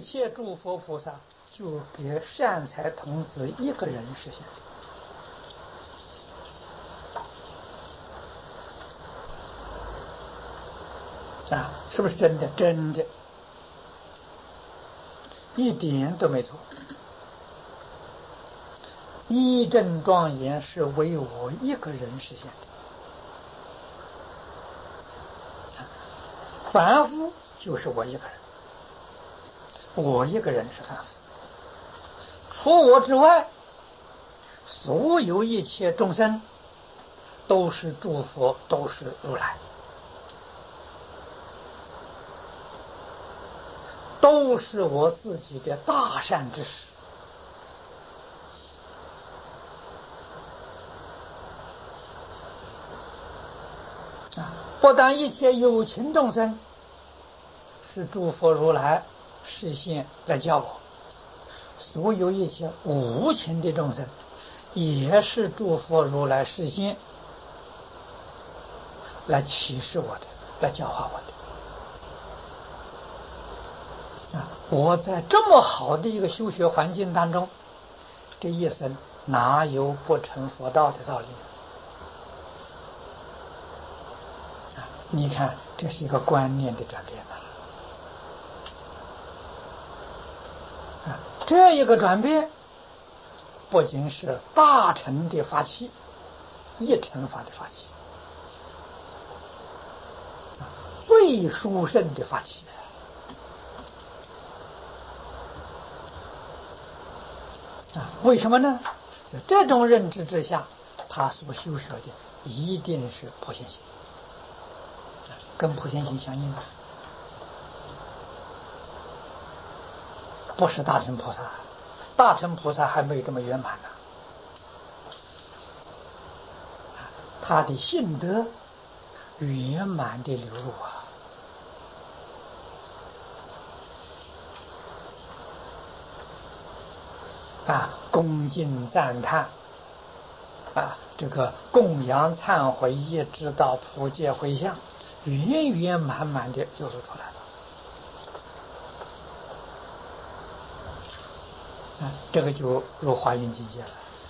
切诸佛菩萨就给善财童子一个人实现啊，是不是真的？真的，一点都没错。一真庄严是为我一个人实现的，凡夫就是我一个人，我一个人是凡夫，除我之外，所有一切众生都是诸佛，都是如来，都是我自己的大善之事。不但一切有情众生是诸佛如来示现来教我，所有一切无情的众生也是诸佛如来示现来启示我的，来教化我的。我在这么好的一个修学环境当中，这一生哪有不成佛道的道理？你看，这是一个观念的转变这一个转变不仅是大乘的法器，一乘法的法器，最殊胜的法器。为什么呢？在这种认知之下，他所修学的一定是普贤行，跟普贤行相应的，不是大乘菩萨。大乘菩萨还没有这么圆满呢，他的性德圆满的流露恭敬赞叹这个供养忏悔一直到普界回向，圆圆满满的流露出来了。这个就入华严境界了。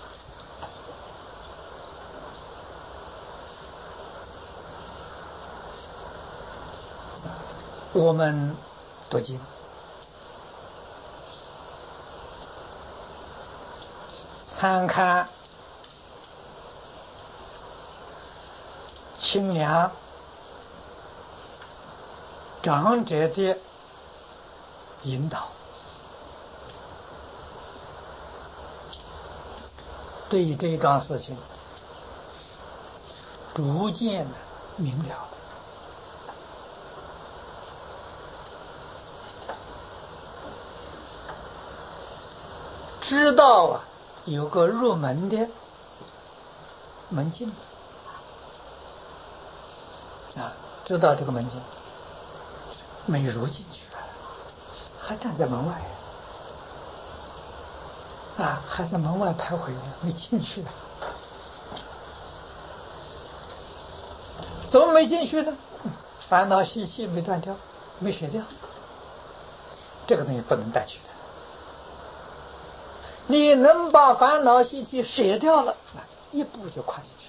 我们读经参看清凉长者的引导，对这一桩事情逐渐明了，知道有个入门的门径知道这个门径，没入进去还站在门外还在门外徘徊呢，没进去怎么没进去呢？烦恼习气没断掉，没舍掉，这个东西不能带去的。你能把烦恼习气舍掉了，一步就跨进去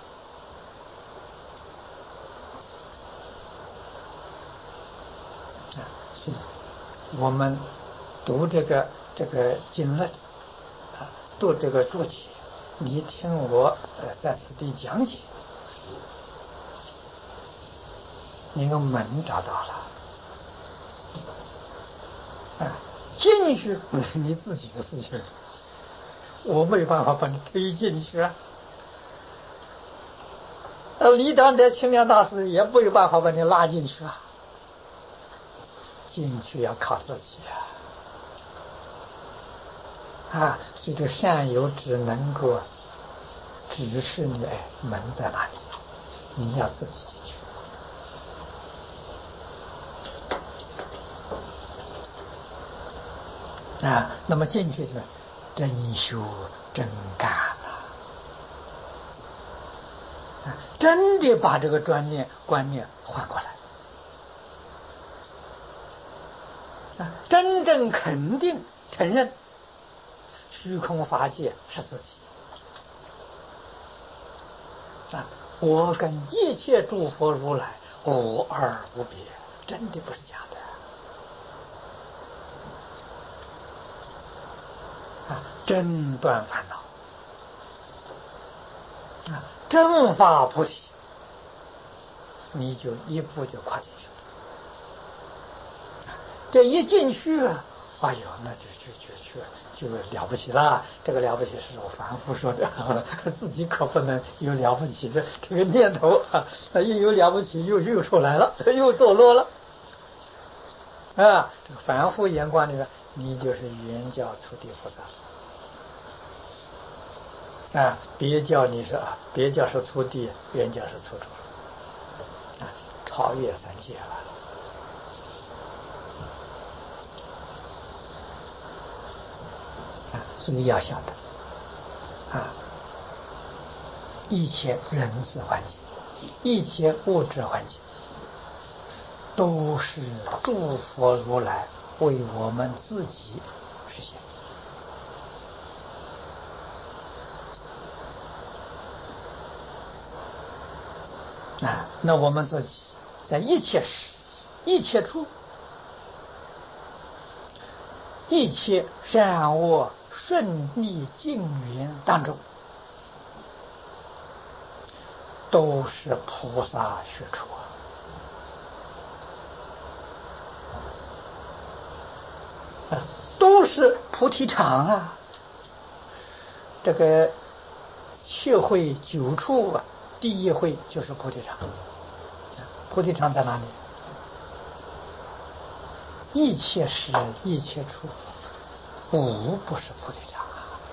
了。所以我们读这个经论读这个注解，你听我在此地讲解，你个门找到了进去是你自己的事情，我没办法把你推进去李长者清凉大师也没有办法把你拉进去进去要靠自己所以这善友只能够指示你门在哪里，你要自己进去那么进去呢，真修真干真的把这个观念换过来真正肯定承认虚空法界是自己啊！我跟一切诸佛如来无二无别，真的不是假的啊！真断烦恼啊，正法菩提，你就一步就跨进去了。这一进去啊，哎呦，那就了不起了。这个了不起是我凡夫说的，自己可不能有了不起的这个念头啊！一有了不起又出来了，又堕落了啊！这个凡夫眼光里面，你就是圆教初地菩萨啊，别叫你是啊，别叫是初地，圆教是初住啊，超越三界了。所以要晓得啊，一切人事环境，一切物质环境，都是诸佛如来为我们自己实现的啊。那我们自己在一切时、一切处、一切善恶顺利境缘当中，都是菩萨学处啊，都是菩提场啊。这个7会9处啊，第一会就是菩提场。菩提场在哪里？一切时一切处，无不是菩提场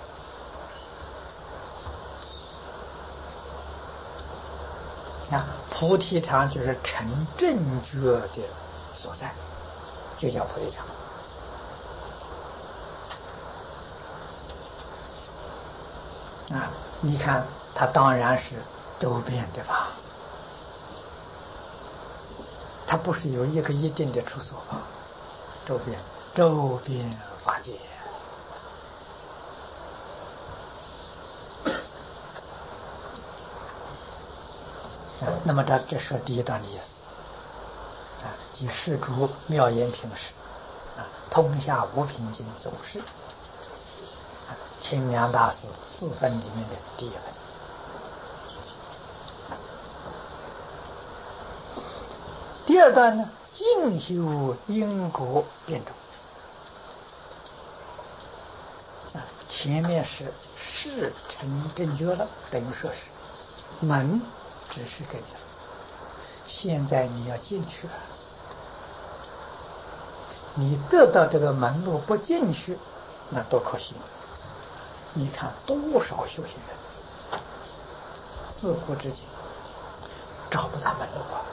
啊！菩提场就是成正觉的所在，就叫菩提场啊！你看，它当然是周边的吧？它不是有一个一定的处所吧？周边法界那么这是第一段的意思啊，即世诸妙言平时啊，通下无瓶经总是清凉大师4分里面的第1分。第二段呢，静修因果辩证啊，前面是事成正觉了，等于说是门只是给你了，现在你要进去了，你得到这个门路不进去，那多可惜！你看多少修行人自古至今找不到门路啊！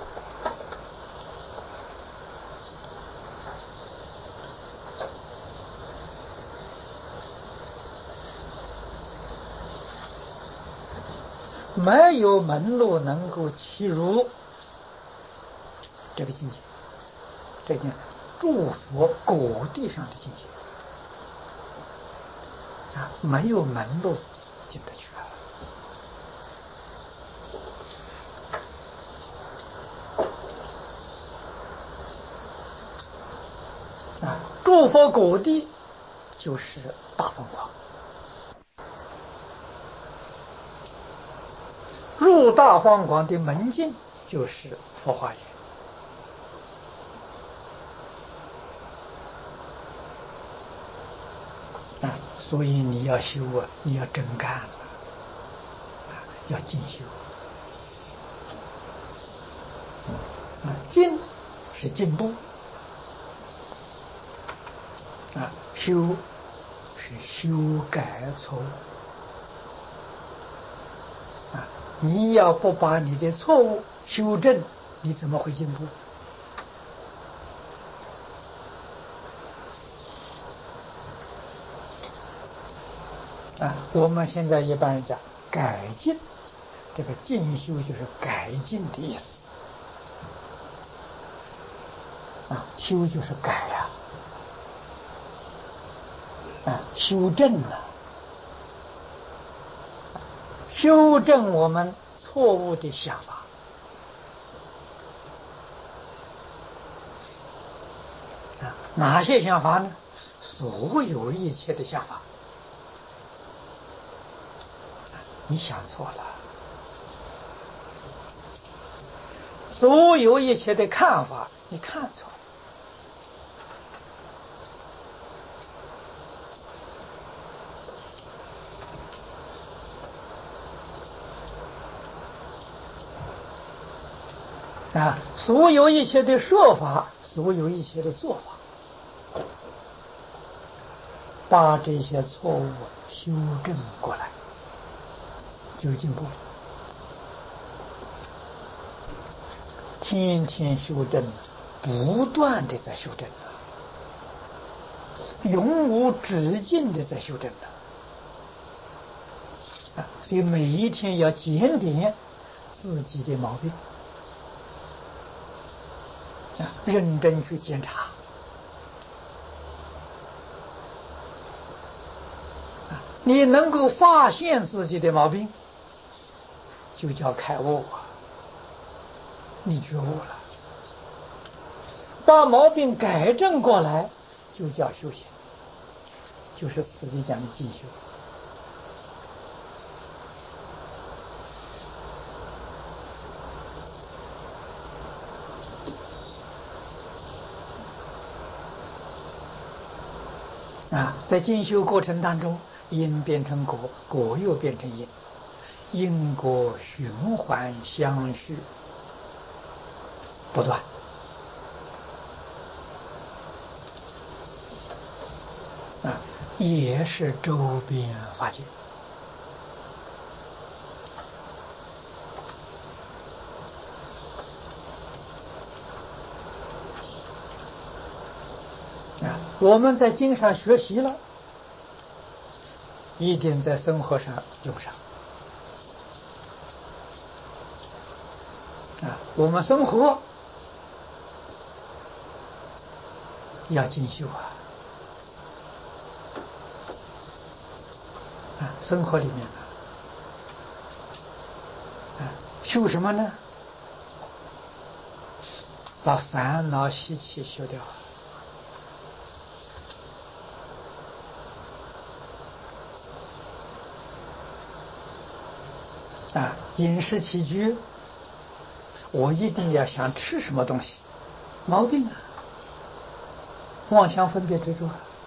没有门路能够契入这个境界，这叫诸佛果地上的境界啊，没有门路进得去啊！诸佛果地就是大凤凰，入大凤凰的门径就是佛化园啊！所以你要修啊，你要真干啊，要进修啊！进是进步啊，修是修改错误啊！你要不把你的错误修正，你怎么会进步啊？我们现在一般人讲改进，这个进修就是改进的意思啊，修就是改呀修正修正我们错误的想法。哪些想法呢？所有一切的想法，你想错了；所有一切的看法，你看错了。所有一切的说法，所有一切的做法，把这些错误修正过来，就进步。天天修正，不断的在修正永无止境的在修正所以每一天要检点自己的毛病认真去检查你能够发现自己的毛病，就叫开悟你觉悟了；把毛病改正过来，就叫修行，就是此地讲的进修。在进修过程当中，因变成果，果又变成因，因果循环相续不断。也是周边法界。我们在经上学习了，一定在生活上用上。我们生活要进修生活里面修什么呢？把烦恼习气修掉饮食起居，我一定要想吃什么东西，毛病妄想分别执着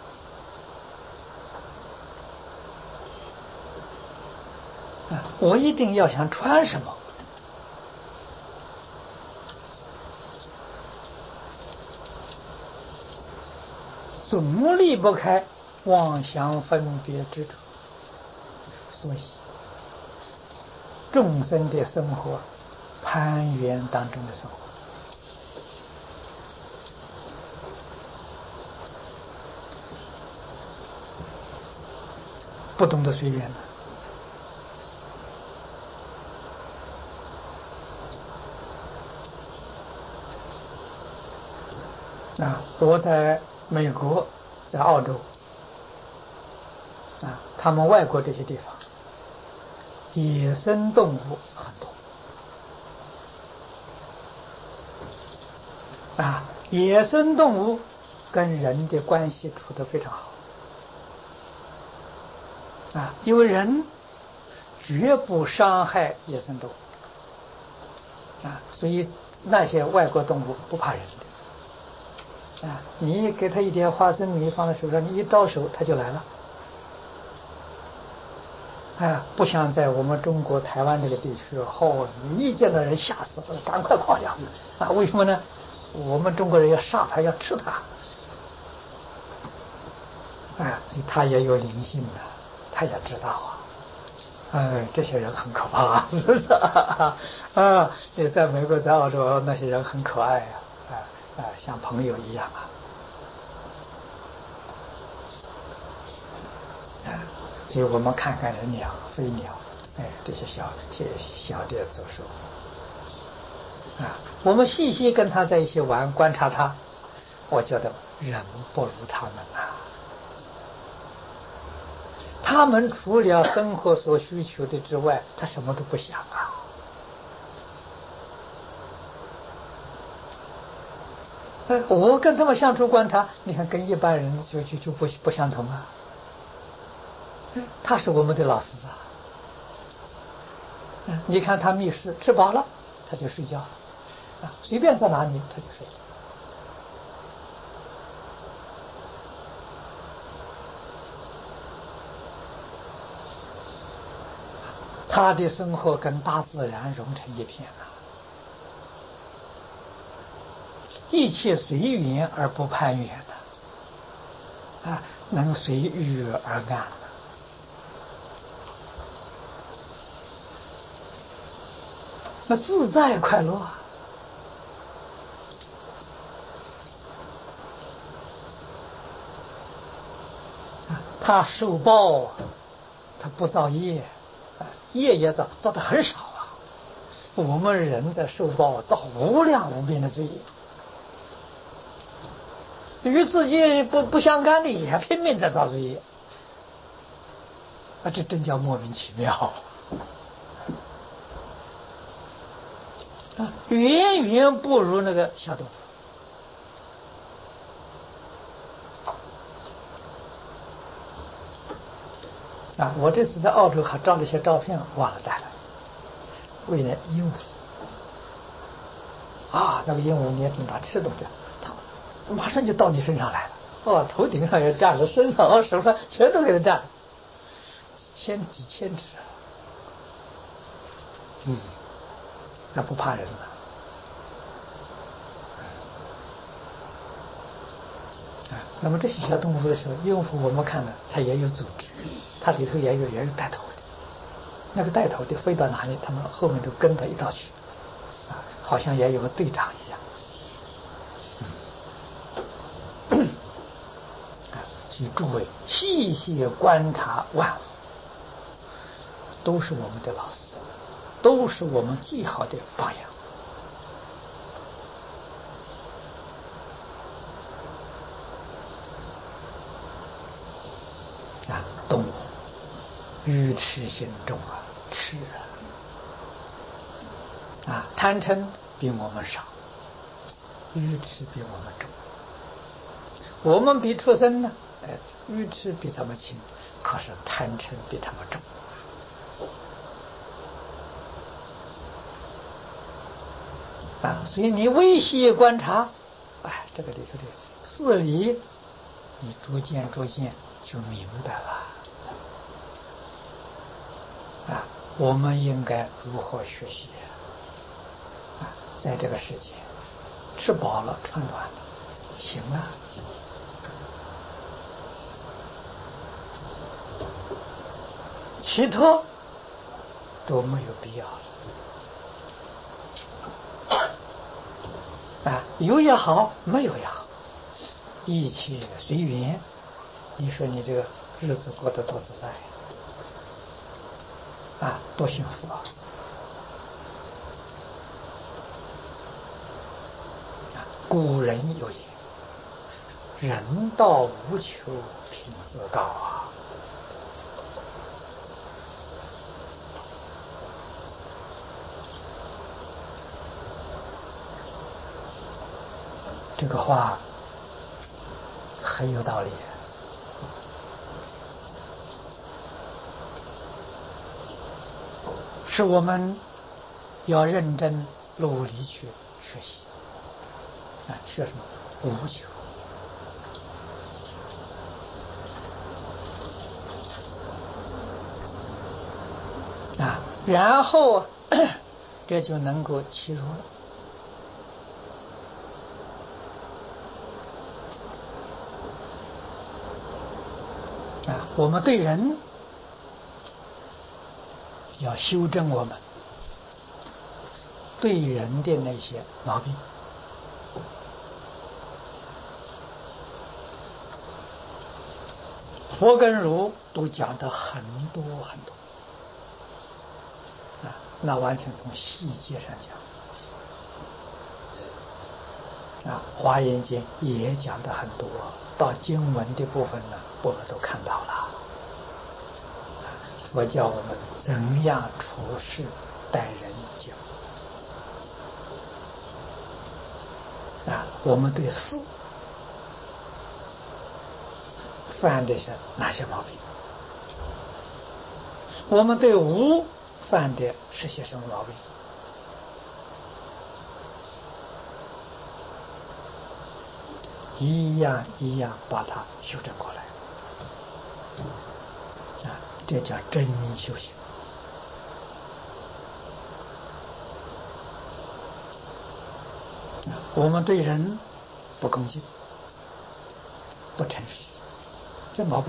我一定要想穿什么，总离不开妄想分别执着。所以众生的生活，攀缘当中的生活，不懂得随缘我在美国，在澳洲他们外国这些地方，野生动物很多野生动物跟人的关系处得非常好因为人绝不伤害野生动物所以那些外国动物不怕人的你给他一点花生米放在手上，你一招手他就来了不像在我们中国台湾这个地区你一见到人吓死了，赶快跑掉为什么呢？我们中国人要杀他，要吃他他也有灵性的，他也知道这些人很可怕是不是你在美国在澳洲那些人很可爱像朋友一样所以我们看看人鸟飞鸟这些小的走兽我们细细跟他在一起玩，观察他，我觉得人不如他们他们除了生活所需求的之外，他什么都不想啊。我跟他们相处观察，你看跟一般人就不相同啊。他是我们的老师啊。你看他觅食，吃饱了他就睡觉了，随便在哪里他就睡。他的生活跟大自然融成一片了，一切随缘而不攀缘的，能随遇而安的。那自在快乐啊！他受报，他不造业，业也造的很少啊。我们人在受报，造无量无边的罪业，与自己不相干的也拼命在造罪业，这真叫莫名其妙。远远不如那个小动物。我这次在澳洲还照了一些照片，忘了带了。为了鹦鹉那个鹦鹉你也听它吃东西，它马上就到你身上来了，头顶上也站着，身上手上全都给它站了，几千只。那不怕人了。那么这些小动物的时候，鹦鹉我们看呢，它也有组织，它里头也有带头的，那个带头的飞到哪里，他们后面都跟到一道去，好像也有个队长一样。所以诸位细细观察万物，都是我们的老师，都是我们最好的榜样。动物愚痴心重痴贪嗔比我们少，愚痴比我们重。我们比畜生呢，愚痴比他们轻，可是贪嗔比他们重。所以你微细观察，这个里头的事理，你逐渐就明白了。我们应该如何学习？在这个世界，吃饱了穿暖了，行了。其他都没有必要了。有也好，没有也好，一切随缘。你说你这个日子过得多自在多幸福啊！古人有言：“人道无求，品自高啊！”这个话很有道理。是我们要认真努力去学习。学什么？无求。然后这就能够契入了。我们对人要修正我们对人的那些毛病。佛跟儒都讲得很多很多，那完全从细节上讲。华严经也讲得很多，到经文的部分呢，我们都看到了。 佛教我们怎样处事待人接物我们对事犯的是哪些毛病？我们对无犯的是些什么毛病？一样一样把它修正过来这叫真修行我们对人不恭敬不诚实，这毛病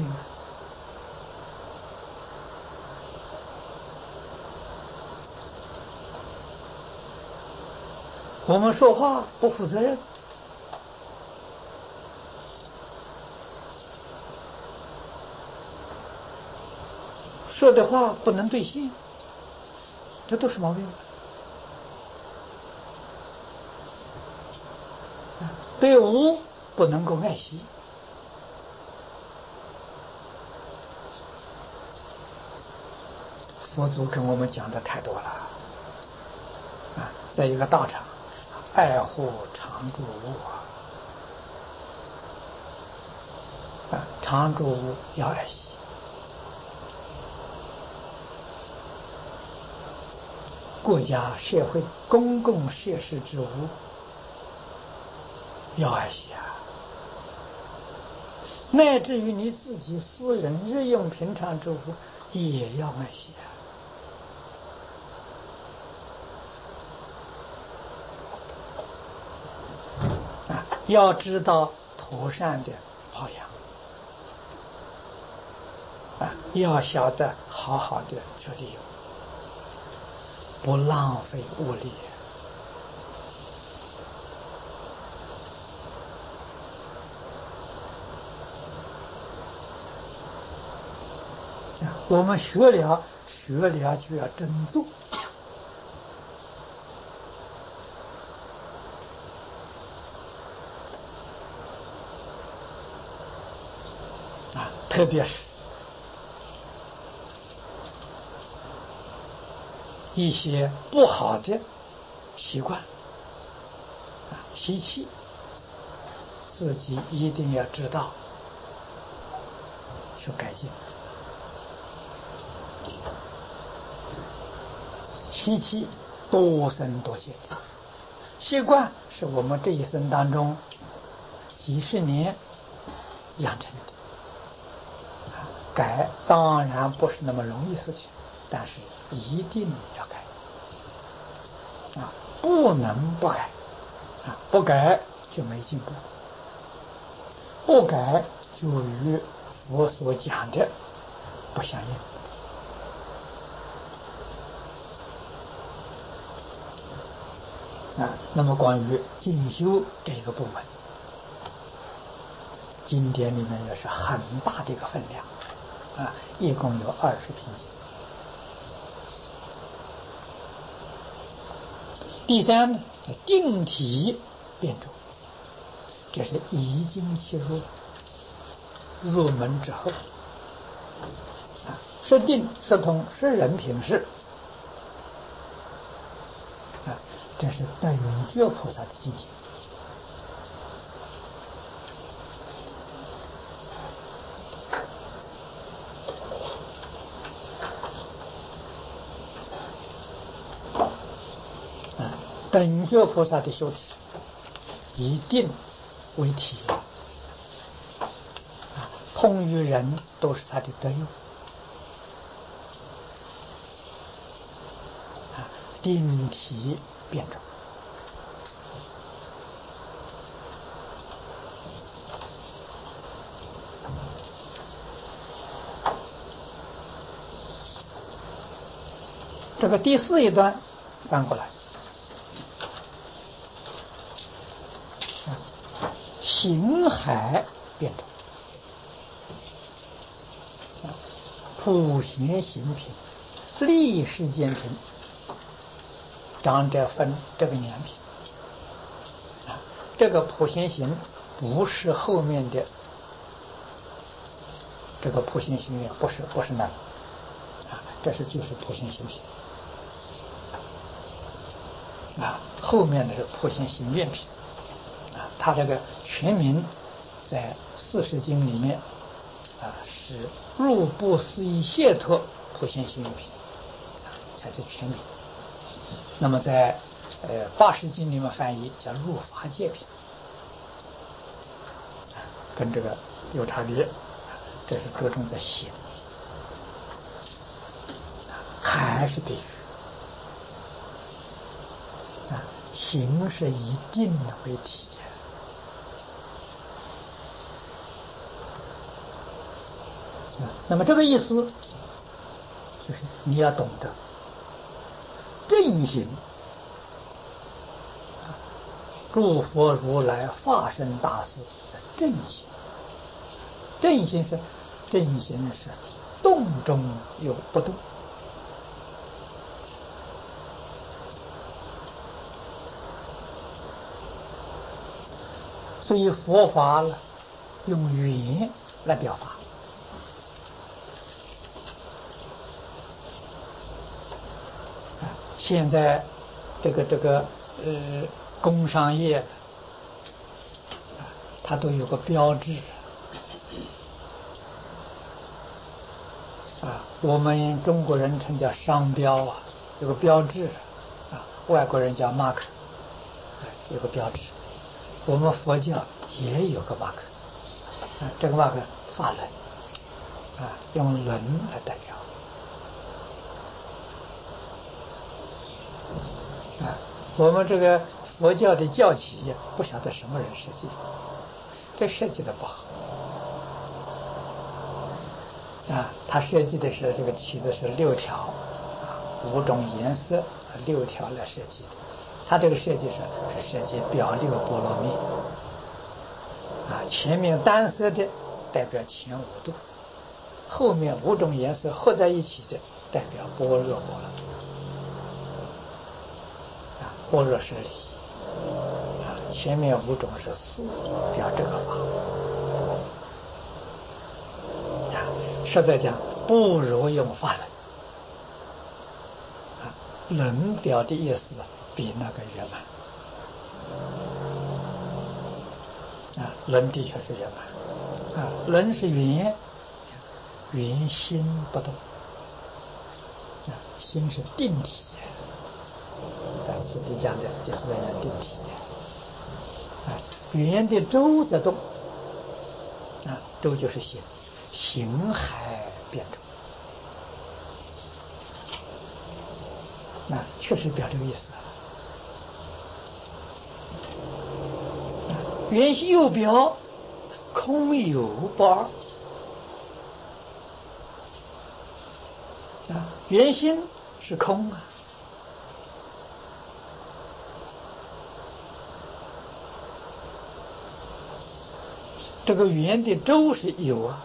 我们说话不负责任，说的话不能兑现，这都是毛病。对无不能够爱惜，佛祖跟我们讲的太多了在一个道场，爱护常住物常住物要爱惜，国家社会公共设施之物要爱惜乃至于你自己私人日用平常之物也要爱惜要知道妥善的保养要晓得好好的去利用，不浪费物力我们学了就要真做特别是一些不好的习惯习气，自己一定要知道去改进。习气多生多见，习惯是我们这一生当中几十年养成的，改当然不是那么容易事情，但是一定要改不能不改不改就没进步，不改就与我所讲的不相应那么关于进修这个部分，经典里面也是很大的一个分量一共有20品经。第三呢，定体辩证，这是已经切入门之后是定是通是人平事这是等觉菩萨的境界等觉菩萨的修持一定为体通于人都是他的德用定体辩证这个第4一段翻过来，行海辩证，普贤行品，立世间品，长者分这个年品这个普贤行不是后面的这个普贤行愿，不是那个这就是普贤行品啊。后面的是普贤行愿品啊，它这个全名在40经里面啊是入不思议解脱普贤行愿品才是全名。那么在80经里面翻译叫入法界品，跟这个有差别。这是着重在行，还是必须啊？行是以定为体那么这个意思就是你要懂得正行。诸佛如来化身大士的正行，正行是动中有不动，所以佛法了用缘来表达。现在这个工商业它都有个标志啊，我们中国人称叫商标啊，有个标志啊，外国人叫 mark， 有个标志。我们佛教也有个 mark 啊，这个 mark 法轮啊，用轮来代表啊。我们这个佛教的教旗不晓得什么人设计，这设计的不好啊。他设计的是这个旗子是6条啊，5种颜色6条来设计的。他这个设计是设计表6波罗蜜啊，前面单色的代表前5度，后面5种颜色合在一起的代表般若波罗蜜啊，般若是理啊，前面5种是事，表这个法啊。实在讲，不如用法轮啊，轮表的意思比那个圆满啊，轮的确是圆满啊，轮是圆心不动啊，心是定体，在此地讲的就是在讲定体啊，圆的周在动啊，周就是行，行还变周啊，确实表这个意思啊。圆心又表空有不二啊，圆心是空啊，这个圆的周是有啊，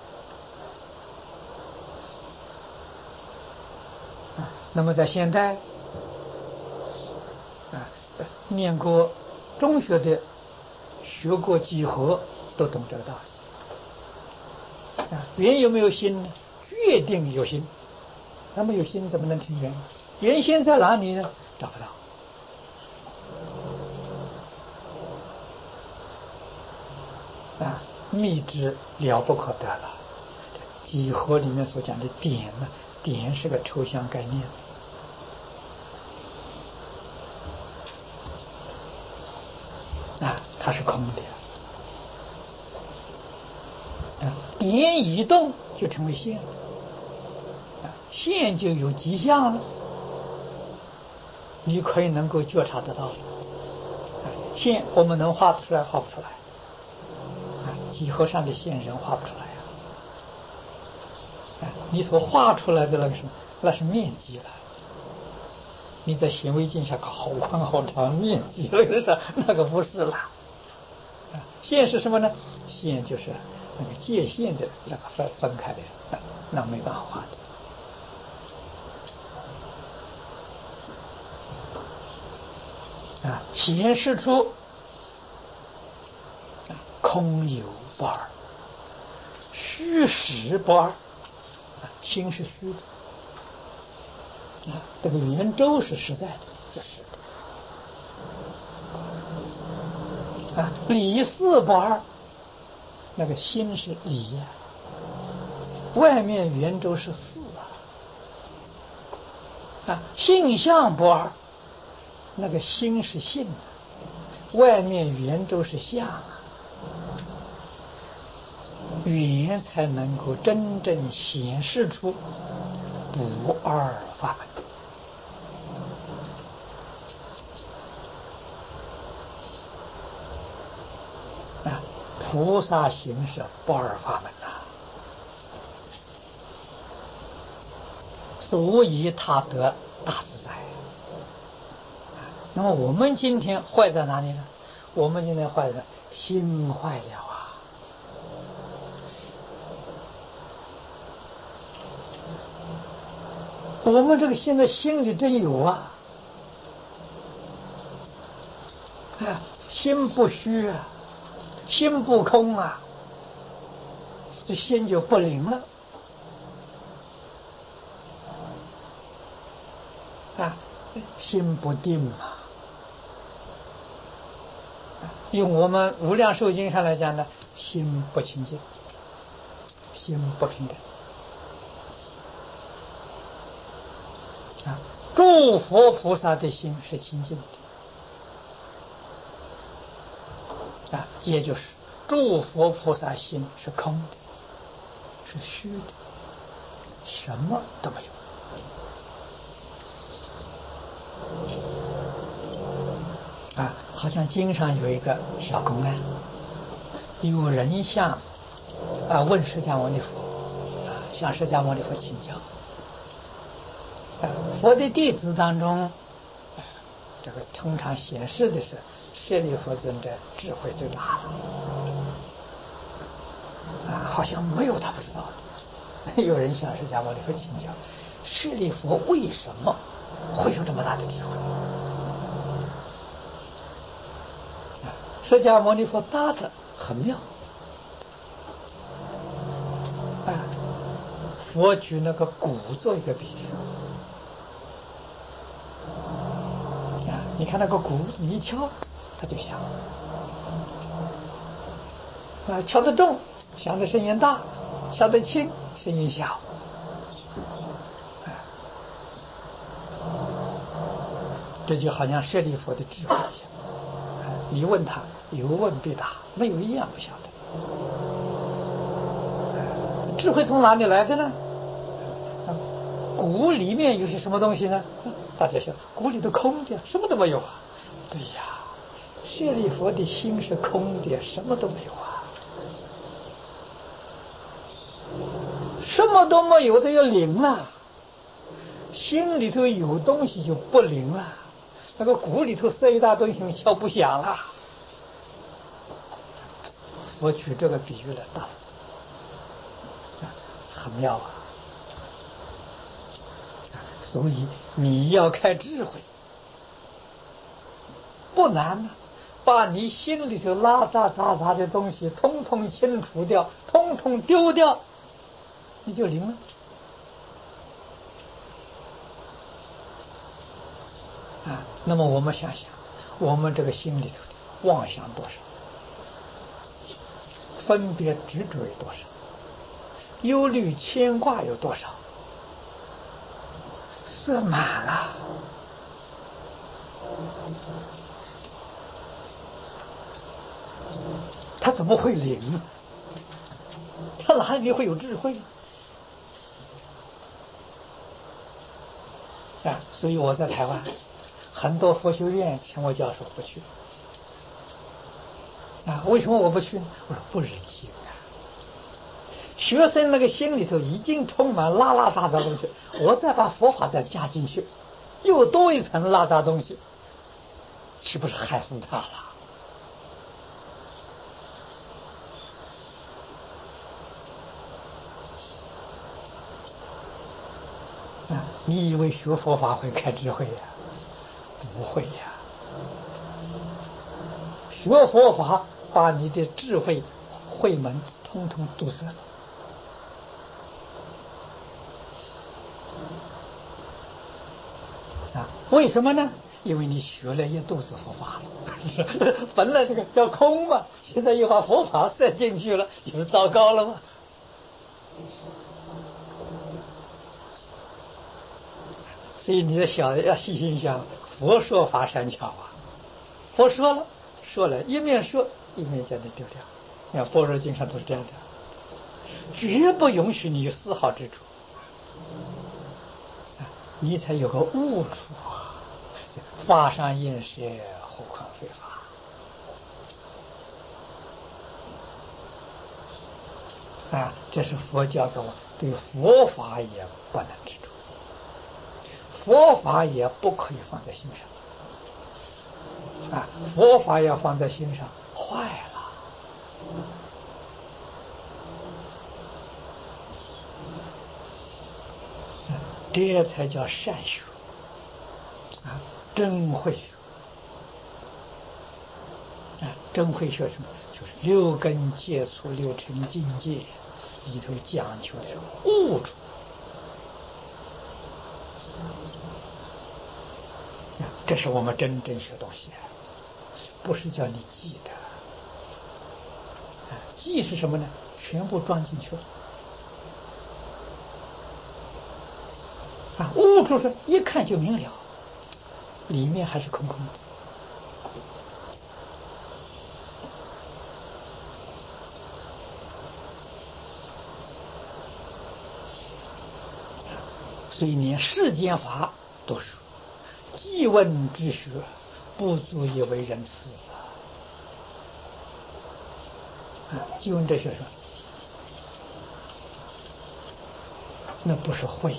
那么在现代啊，念过中学的学过几何都懂这个道理啊。圆有没有心呢？确定有心，那么有心怎么能成圆？圆心在哪里呢？找不到啊，秘旨了不可得了。几何里面所讲的点呢，点是个抽象概念啊，它是空的啊。点一动就成为线啊，线就有迹象了，你可以能够觉察得到线我们能画出来画不出来啊，几何上的线人画不出来啊，你所画出来的那个什么，那是面积了。你在显微镜下看好宽好长面积，那个不是了啊。线是什么呢？线就是那个界限的那个分开的，那没办法画的啊。显示出空有不二，虚实不二，心是虚的这个圆周是实在的，是实的。理四不二，那个心是理呀，外面圆周是四性相不二，那个心是性外面圆周是相语言才能够真正显示出不二法门菩萨行是不二法门所以他得大自在。那么我们今天坏在哪里呢？我们今天坏在心坏了我们这个现在心里真有心不虚心不空这心就不灵了心不定用我们无量寿经上来讲呢，心不清净，心不平等诸佛菩萨的心是清净的也就是诸佛菩萨心是空的，是虚的，什么都没有好像经上有一个小公案，有人向问释迦牟尼佛向释迦牟尼佛请教佛的弟子当中这个通常显示的是舍利弗尊的智慧最大好像没有他不知道的。有人向释迦牟尼佛请教，舍利弗为什么会有这么大的智慧？释迦牟尼佛答的很妙佛举那个鼓做一个比喻你看那个鼓，你一敲它就响敲得重，响的声音大；敲得轻，声音小。这就好像舍利弗的智慧一样，你问他有问必答，没有一样不晓得。智慧从哪里来的呢？鼓里面有些什么东西呢？大家想，鼓里都空的，什么都没有对呀，舍利弗的心是空的，什么都没有什么都没有，这就灵了。心里头有东西就不灵了，那个鼓里头塞一大东西敲不响了。我举这个比喻来打很妙所以你要开智慧不难把你心里头拉杂杂杂的东西通通清除掉，通通丢掉，你就灵了那么我们想想，我们这个心里头的妄想多少，分别执着有多少，忧虑牵挂有多少，塞满了。他怎么会灵？他哪里会有智慧所以我在台湾很多佛学院请我教授不去为什么我不去呢？我说不忍心学生那个心里头已经充满拉拉杂杂东西，我再把佛法再加进去，又多一层拉杂东西，岂不是害死他了？你以为学佛法会开智慧不会学佛法把你的智慧慧门通通堵塞了为什么呢？因为你学了一肚子佛法了，本来这个叫空嘛，现在又把佛法塞进去了，你不糟糕了吗？所以你的小要细心想，佛说法善巧啊，佛说了，一面说一面将你丢掉。你看《般若经》上都是这样的，绝不允许你有丝毫之处，你才有个悟处啊！法上应舍，何况非法？这是佛教给我对佛法也不能执着，佛法也不可以放在心上佛法要放在心上坏了。这才叫善学真会学真会学什么？就是六根接触六尘境界里头讲求的是悟处这是我们真正学东西不是叫你记的记是什么呢？全部装进去了悟处是一看就明了，里面还是空空的。所以连世间法都是记问之学，不足以为人师记问之学说，那不是慧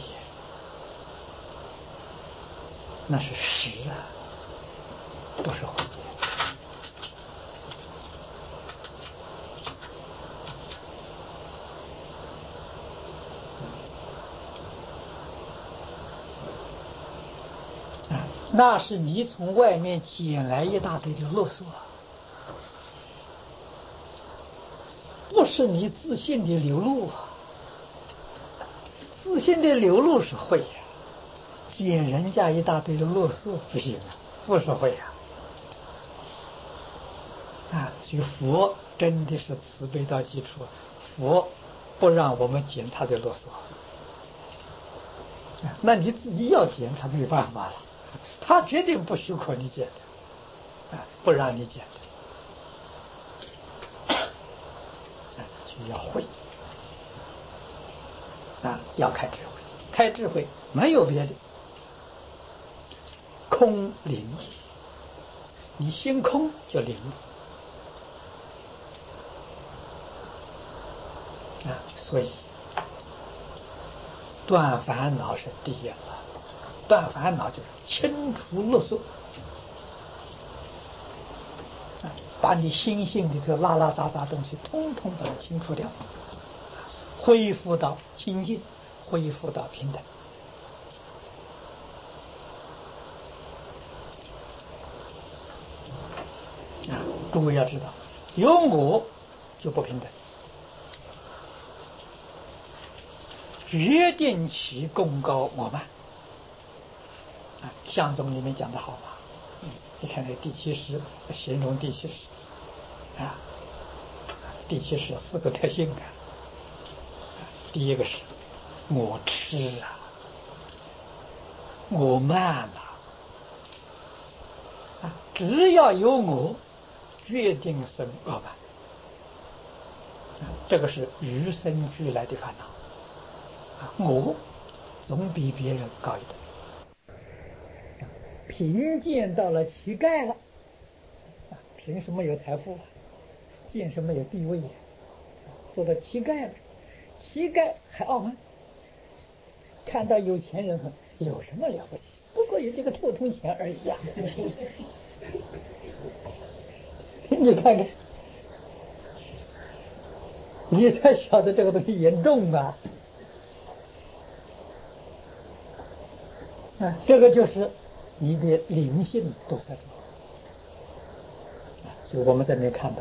那是实不是慧那是你从外面捡来一大堆的啰嗦不是你自信的流露自信的流露是慧捡人家一大堆的啰嗦不行不是慧所以佛真的是慈悲到极处，佛不让我们捡他的啰嗦那你自己要捡他没有办法了，他决定不许可你捡的不让你捡的就要会要开智慧，开智慧没有别的，空灵，你心空就灵所以断烦恼是第一了，断烦恼就是清除啰嗦把你心性的这拉拉杂杂东西通通把它清除掉，恢复到清净，恢复到平等诸位要知道，有我就不平等，决定其功高我慢相宗里面讲的好嘛你看那第七识形容第七识第七识四个特性第一个是我痴我慢只要有我决定生恶慢这个是与生俱来的烦恼我总比别人高一等贫贱到了乞丐了凭什么有财富见什么有地位做到乞丐了，乞丐还傲慢，看到有钱人有什么了不起，不过有这个臭铜钱而已你看看你才晓得这个东西严重这个就是你的灵性都在所以我们在那看到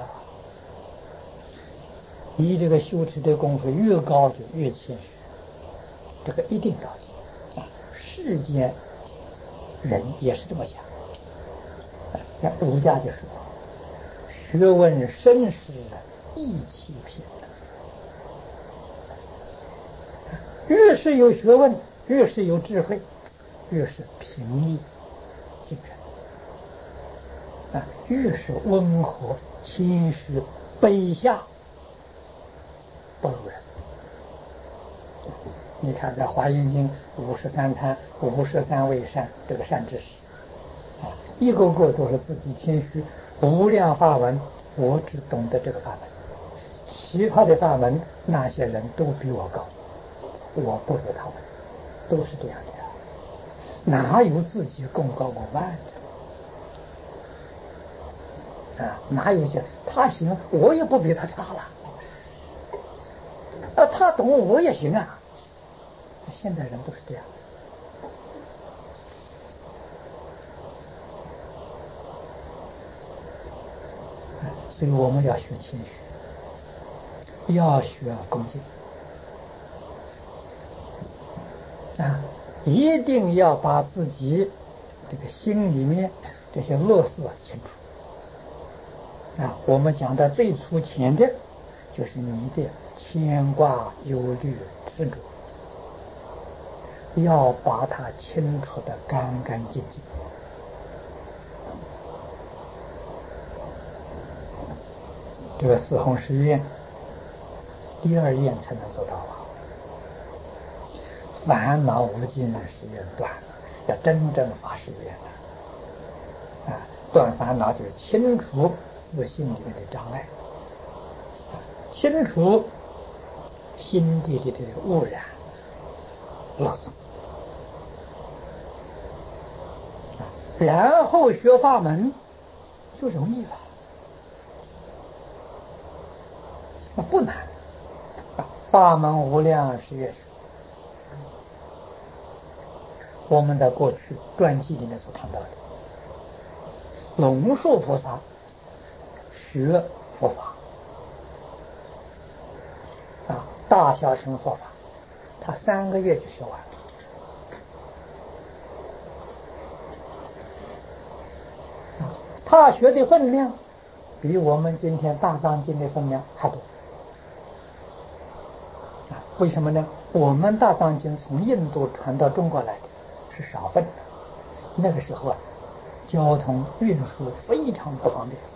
你这个修持的功夫越高就越谦虚，这个一定着急世间人也是这么想。像儒家就说：“学问深时，意气平等。”越是有学问，越是有智慧，越是平易近人越是温和谦虚卑下不如人。你看，在《华严经》53参、53位善，这个善知识一个个都是自己谦虚，无量法门，我只懂得这个法门，其他的法门那些人都比我高，我不如他们，都是这样的。哪有自己功高我慢的哪有这他行，我也不比他差了他懂我也行啊。现在人都是这样所以我们要学谦虚，要学恭敬一定要把自己这个心里面这些恶色清除我们讲的最粗浅的就是你的牵挂忧虑执着，要把它清除得干干净净。这个四弘誓愿第二愿才能做到烦恼无尽誓愿断了，要真正发誓愿断烦恼就是清除自信里面的障碍清除心地里的污染垃圾然后学法门就容易了不难法门无量誓愿学我们在过去传记里面所看到的龙树菩萨学佛法大小乘佛法他3个月就学完了他学的分量比我们今天大藏经的分量还多为什么呢？我们大藏经从印度传到中国来的是少份的，那个时候交通运输非常不方便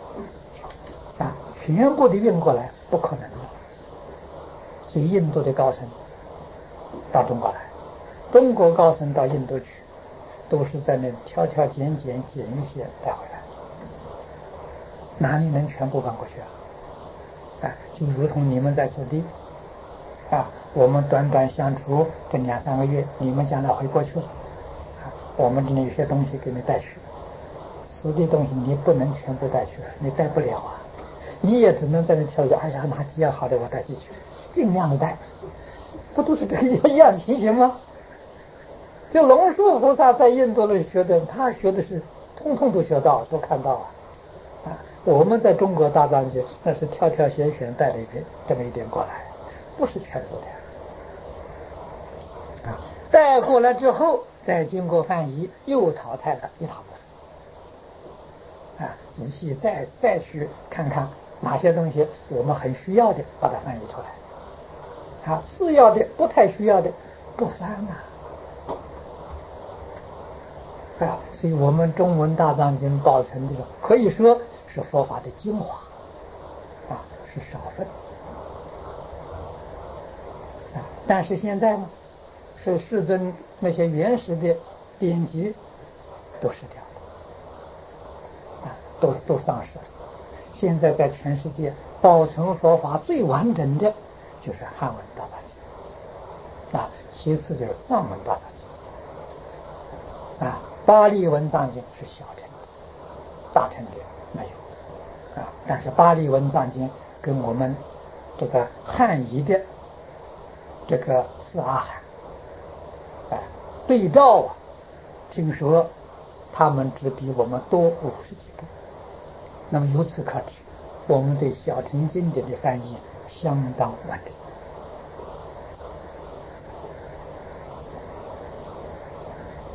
全部的运过来不可能的，所以印度的高僧到中国来，中国高僧到印度去，都是在那挑挑拣拣捡一些带回来，哪里能全部搬过去就如同你们在此地我们短短相处这2-3个月，你们将来回过去了我们这里有些东西给你带去，此地东西你不能全部带去，你带不了你也只能在那挑着，哎呀，哪几样好的我带进去，尽量的带，不都是这个一样情形吗？就龙树菩萨在印度里学的，他学的是通通都学到，都看到我们在中国大藏经那是挑挑选选带了这么一点过来，不是全部的带过来之后再经过翻译又淘汰了一大部分仔细再去看看哪些东西我们很需要的，把它翻译出来次要的不太需要的不翻所以我们中文大藏经报成这种可以说是佛法的精华是少分但是现在呢是世尊那些原始的典籍都失掉了都丧失了。现在在全世界保存佛法最完整的就是汉文大藏经其次就是藏文大藏经巴利文藏经是小乘的，大乘的没有但是巴利文藏经跟我们这个汉译的这个四阿含对照听说他们只比我们多50几部。那么由此可知，我们对小乘经典的翻译相当完整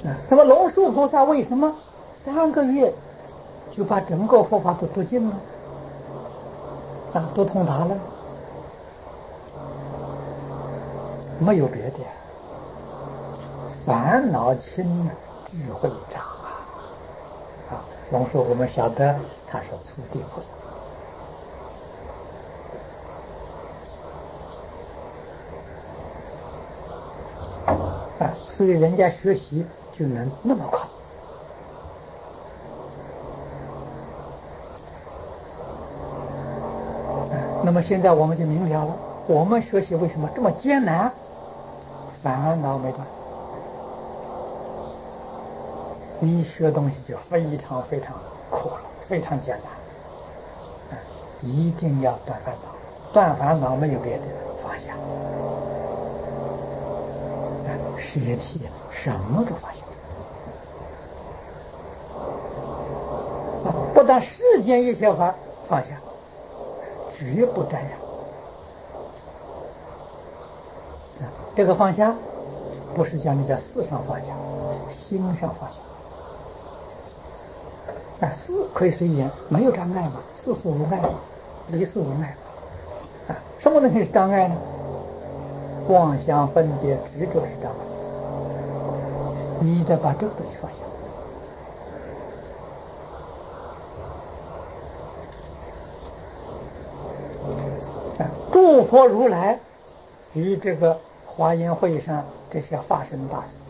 那么龙树菩萨为什么3个月就把整个佛法都读尽了？读通达了？没有别的，烦恼轻，智慧长龙树我们晓得他是初地菩萨所以人家学习就能那么快。那么现在我们就明了了，我们学习为什么这么艰难？烦恼没断，你学东西就非常非常苦了，非常艰难。一定要断烦恼，断烦恼没有别的，放下。舍弃什么都放下。不但世间一切法放下，绝不沾染。这个放下不是叫你在事上放下，心上放下。事可以随缘，没有障碍嘛，事事无碍，离事无碍。什么东西是障碍呢？妄想分别执着是障碍，你得把这个东西放下。诸佛如来与这个华严会上这些法身大师